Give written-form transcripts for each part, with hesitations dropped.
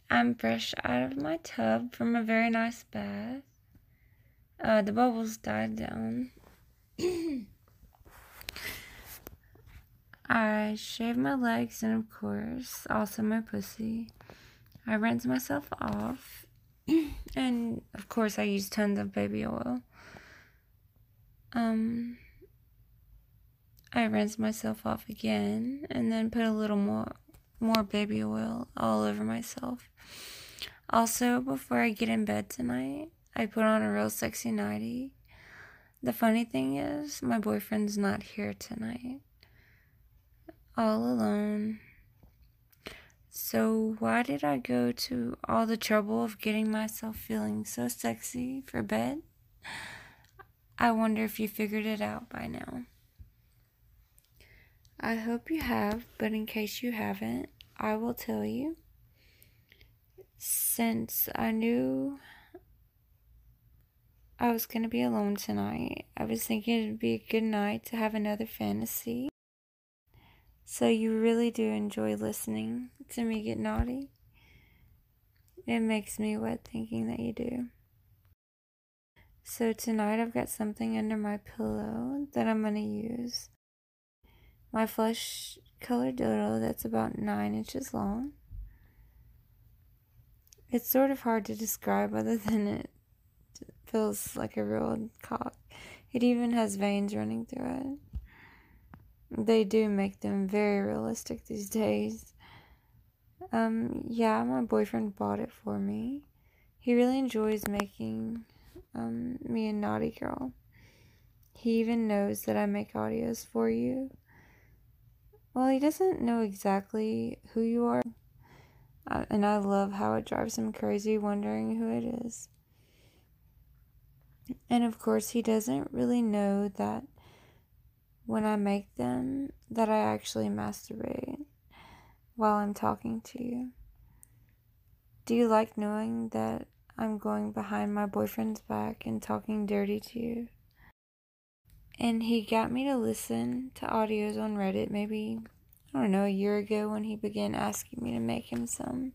I'm fresh out of my tub from a very nice bath. The bubbles died down. I shaved my legs and, of course, also my pussy. I rinsed myself off. And, of course, I used tons of baby oil. I rinsed myself off again and then put a little more baby oil all over myself. Also, before I get in bed tonight, I put on a real sexy nightie. The funny thing is, my boyfriend's not here tonight. All alone. So why did I go to all the trouble of getting myself feeling so sexy for bed? I wonder if you figured it out by now. I hope you have, but in case you haven't, I will tell you. Since I knew I was going to be alone tonight, I was thinking it'd be a good night to have another fantasy. So you really do enjoy listening to me get naughty? It makes me wet thinking that you do. So tonight I've got something under my pillow that I'm going to use. My flesh colored dildo that's about 9 inches long. It's sort of hard to describe other than it feels like a real cock. It even has veins running through it. They do make them very realistic these days. Yeah, my boyfriend bought it for me. He really enjoys making me a naughty girl. He even knows that I make audios for you. Well, he doesn't know exactly who you are, and I love how it drives him crazy wondering who it is. And of course, he doesn't really know that when I make them, that I actually masturbate while I'm talking to you. Do you like knowing that I'm going behind my boyfriend's back and talking dirty to you? And he got me to listen to audios on Reddit maybe, I don't know, a year ago when he began asking me to make him some.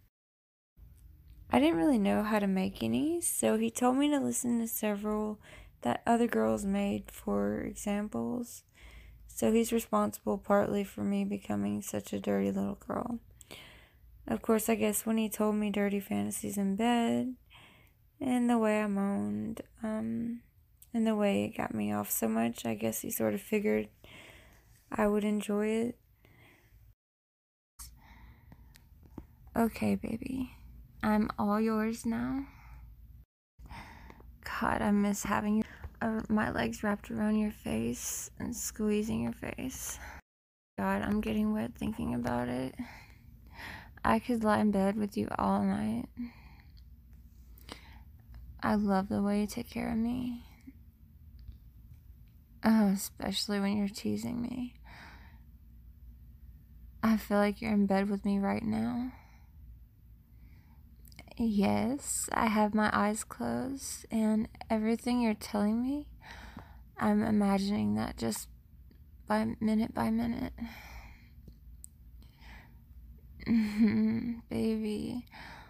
I didn't really know how to make any, so he told me to listen to several that other girls made for examples. So he's responsible partly for me becoming such a dirty little girl. Of course, I guess when he told me dirty fantasies in bed, and the way I moaned, and the way it got me off so much, I guess he sort of figured I would enjoy it. Okay, baby. I'm all yours now. God, I miss having my legs wrapped around your face and squeezing your face. God, I'm getting wet thinking about it. I could lie in bed with you all night. I love the way you take care of me. Oh, especially when you're teasing me. I feel like you're in bed with me right now. Yes, I have my eyes closed, and everything you're telling me, I'm imagining that just by minute. Baby.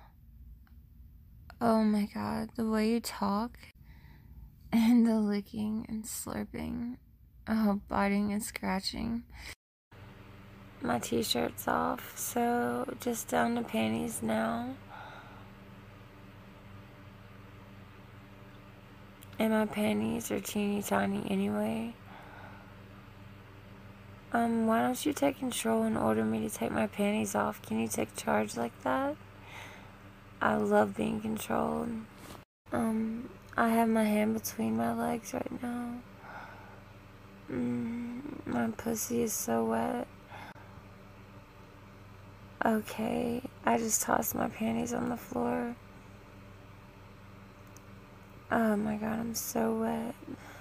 Oh my God, the way you talk, and the licking and slurping. Oh, biting and scratching. My t-shirt's off, so just down to panties now. And my panties are teeny tiny anyway. Why don't you take control and order me to take my panties off? Can you take charge like that? I love being controlled. I have my hand between my legs right now. My pussy is so wet. Okay, I just tossed my panties on the floor. Oh my God, I'm so wet.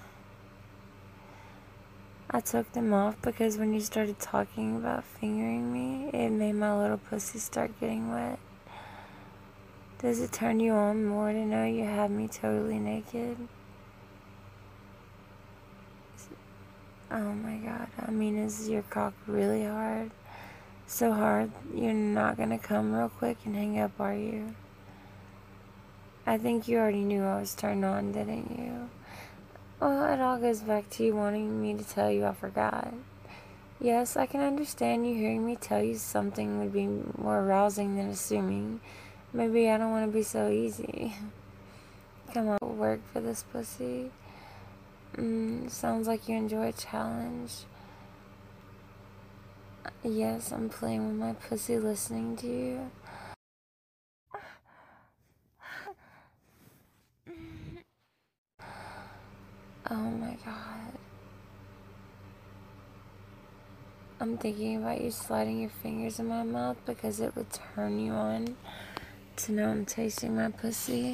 I took them off because when you started talking about fingering me, it made my little pussy start getting wet. Does it turn you on more to know you have me totally naked? Oh my God, I mean, is your cock really hard? So hard, you're not gonna come real quick and hang up, are you? I think you already knew I was turned on, didn't you? Well, it all goes back to you wanting me to tell you I forgot. Yes, I can understand you hearing me tell you something would be more arousing than assuming. Maybe I don't want to be so easy. Come on, work for this pussy. Sounds like you enjoy a challenge. Yes, I'm playing with my pussy listening to you. Oh my god. I'm thinking about you sliding your fingers in my mouth because it would turn you on to know I'm tasting my pussy.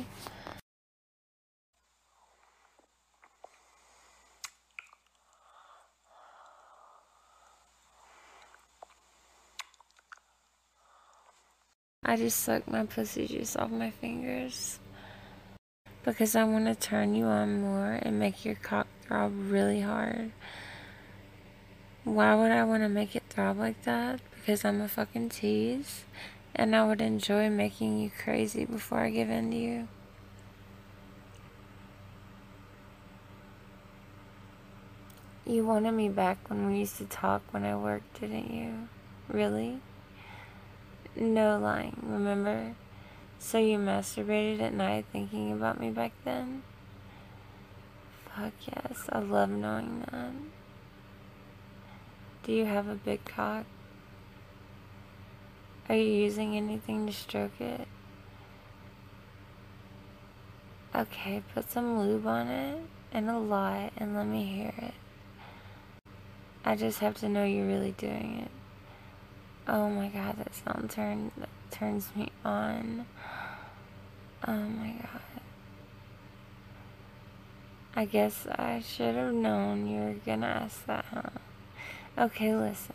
I just sucked my pussy juice off my fingers because I want to turn you on more and make your cock throb really hard. Why would I want to make it throb like that? Because I'm a fucking tease and I would enjoy making you crazy before I give in to you. You wanted me back when we used to talk when I worked, didn't you? Really? No lying, remember? So you masturbated at night thinking about me back then? Fuck yes, I love knowing that. Do you have a big cock? Are you using anything to stroke it? Okay, put some lube on it, and a lot, and let me hear it. I just have to know you're really doing it. Oh my god, that sound turns me on. Oh my god. I guess I should have known you were gonna ask that, huh? Okay, listen.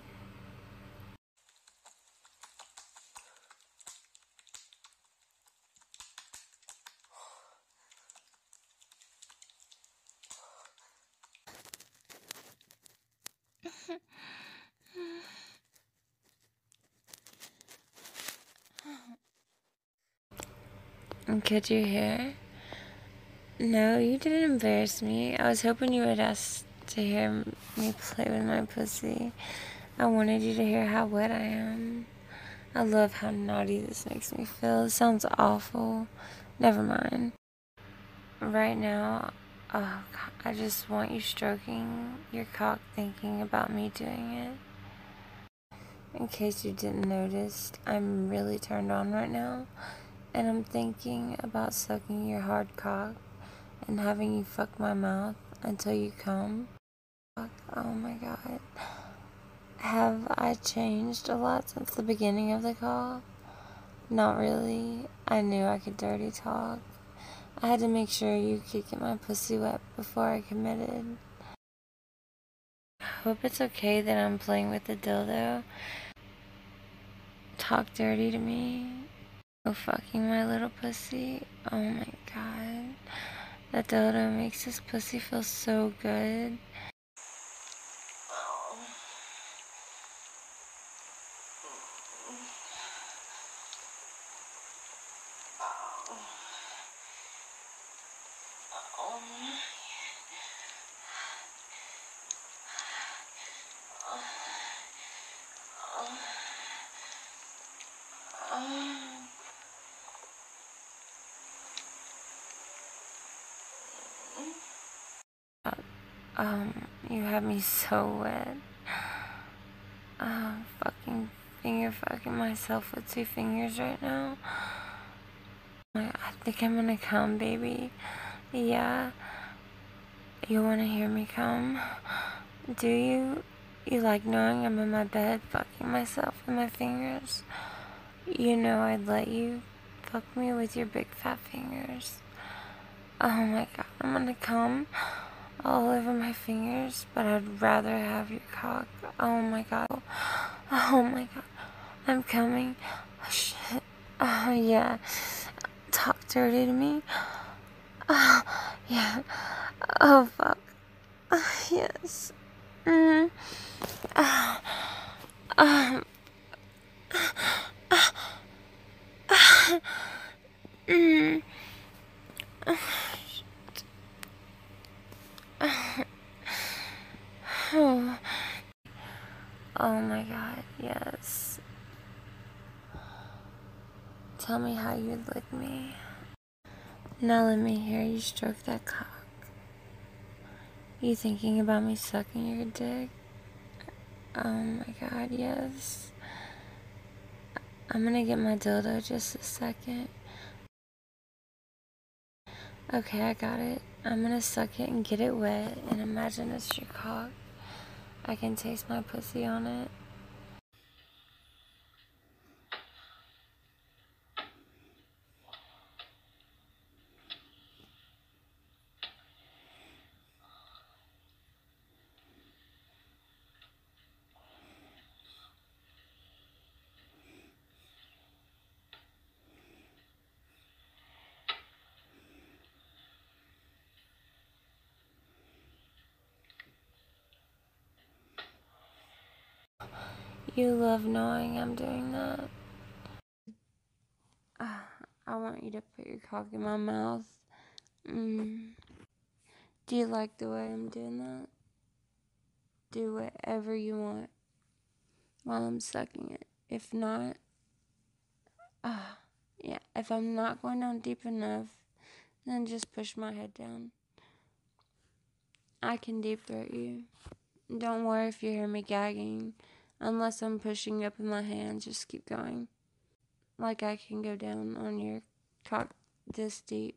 Could you hear? No, you didn't embarrass me. I was hoping you would ask to hear me play with my pussy. I wanted you to hear how wet I am. I love how naughty this makes me feel. It sounds awful. Never mind. Right now, oh God, I just want you stroking your cock thinking about me doing it. In case you didn't notice, I'm really turned on right now. And I'm thinking about sucking your hard cock and having you fuck my mouth until you come. Oh my god. Have I changed a lot since the beginning of the call? Not really. I knew I could dirty talk. I had to make sure you could get my pussy wet before I committed. I hope it's okay that I'm playing with the dildo. Talk dirty to me. Oh, fucking my little pussy. Oh my god. That dildo makes this pussy feel so good. You have me so wet. Fucking finger fucking myself with 2 fingers right now. I think I'm gonna come, baby. Yeah. You wanna hear me come? Do you? You like knowing I'm in my bed fucking myself with my fingers? You know I'd let you fuck me with your big fat fingers. Oh my god, I'm gonna come all over my fingers, but I'd rather have your cock. Oh my god. Oh my god. I'm coming. Oh shit. Oh yeah. Talk dirty to me. Oh yeah. Oh fuck. Yes. Mm. Oh my god, yes. Tell me how you'd lick me. Now let me hear you stroke that cock. You thinking about me sucking your dick? Oh my god, yes. I'm gonna get my dildo just a second. Okay, I got it. I'm gonna suck it and get it wet and imagine it's your cock. I can taste my pussy on it. You love knowing I'm doing that. I want you to put your cock in my mouth. Do you like the way I'm doing that? Do whatever you want while I'm sucking it. If not, yeah, if I'm not going down deep enough, then just push my head down. I can deep throat you. Don't worry if you hear me gagging. Unless I'm pushing up in my hand, just keep going. Like I can go down on your cock this deep.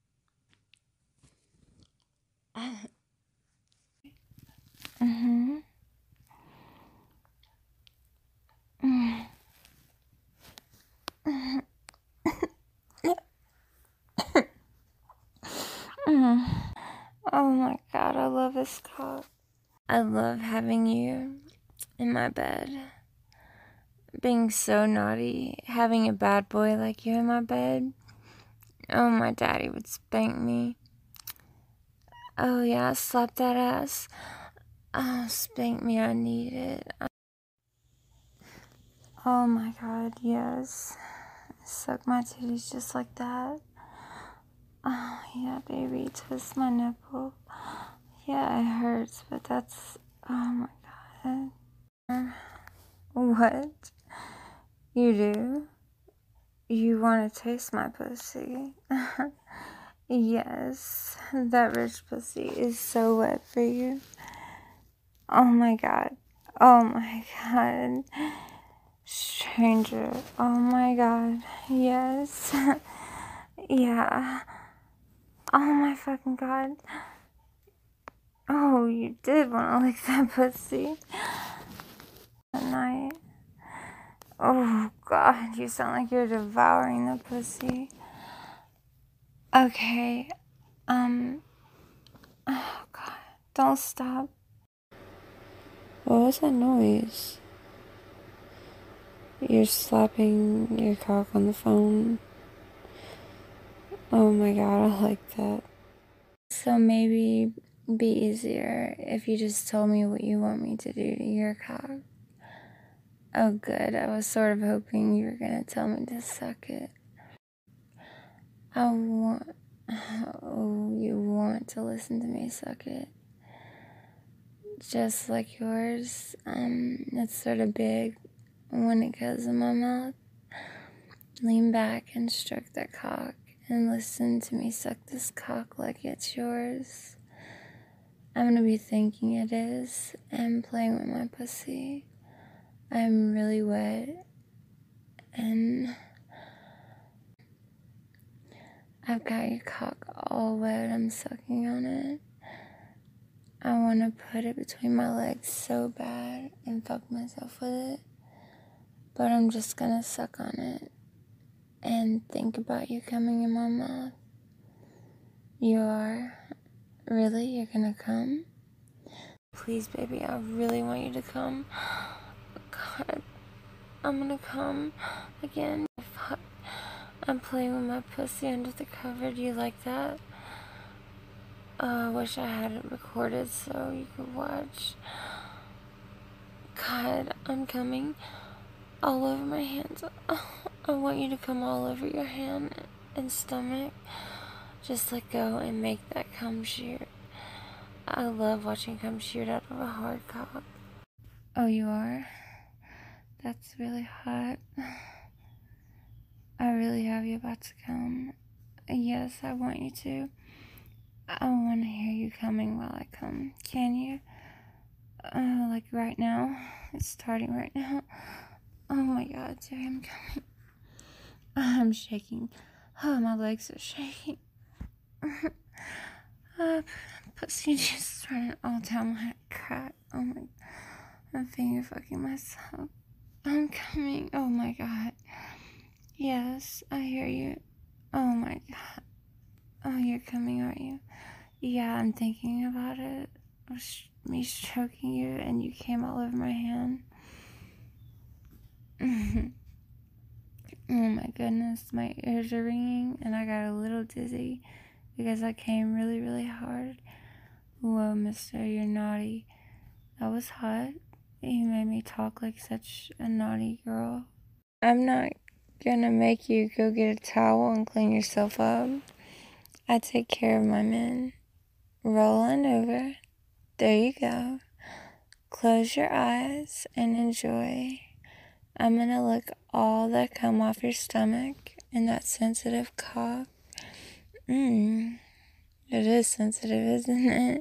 Oh my god, I love this cock. I love having you in my bed. Being so naughty, having a bad boy like you in my bed. Oh, my daddy would spank me. Oh yeah, slap that ass. Oh, spank me, I need it. Oh my god, yes. Suck my titties just like that. Oh yeah, baby, twist my nipple. Yeah, it hurts, but that's... Oh my god. What? You do? You want to taste my pussy? Yes, that rich pussy is so wet for you. Oh my god. Oh my god. Stranger. Oh my god. Yes. Yeah. Oh my fucking god. Oh, you did want to lick that pussy. At night. Oh god, you sound like you're devouring the pussy. Okay. Oh god. Don't stop. What was that noise? You're slapping your cock on the phone. Oh my god, I like that. So maybe be easier if you just told me what you want me to do to your cock. Oh good, I was sort of hoping you were gonna tell me to suck it. Oh, you want to listen to me suck it. Just like yours, it's sort of big when it goes in my mouth. Lean back and stroke that cock and listen to me suck this cock like it's yours. I'm gonna be thinking it is and playing with my pussy. I'm really wet and I've got your cock all wet. I'm sucking on it. I want to put it between my legs so bad and fuck myself with it. But I'm just gonna suck on it and think about you coming in my mouth. You are? Really? You're gonna come? Please, baby, I really want you to come. God, I'm gonna come again. Fuck. I'm playing with my pussy under the cover. Do you like that? I wish I had it recorded so you could watch. God, I'm coming all over my hands. I want you to come all over your hand and stomach. Just let go and make that cum shoot. I love watching cum shoot out of a hard cock. Oh, you are? That's really hot. I really have you about to come. Yes, I want you to. I want to hear you coming while I come. Can you? Like right now? It's starting right now. Oh my god, Jerry, I'm coming. I'm shaking. Oh, my legs are shaking. Pussy just running all down my crack. Oh my, I'm finger fucking myself. I'm coming. Oh my god. Yes, I hear you. Oh my god. Oh, you're coming, aren't you? Yeah, I'm thinking about it. Me stroking you, and you came all over my hand. Oh my goodness, my ears are ringing, and I got a little dizzy because I came really, really hard. Whoa, mister, you're naughty. That was hot. You made me talk like such a naughty girl. I'm not gonna make you go get a towel and clean yourself up. I take care of my men. Roll on over. There you go. Close your eyes and enjoy. I'm gonna lick all that come off your stomach and that sensitive cock. It is sensitive, isn't it?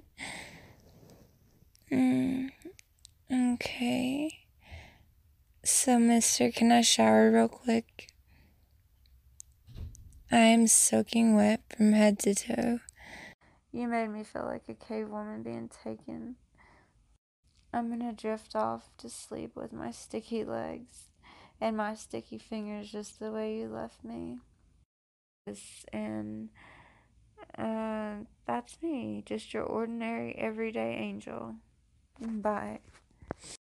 Okay. So, mister, can I shower real quick? I am soaking wet from head to toe. You made me feel like a cave woman being taken. I'm gonna drift off to sleep with my sticky legs and my sticky fingers just the way you left me. And that's me, just your ordinary everyday angel. Bye.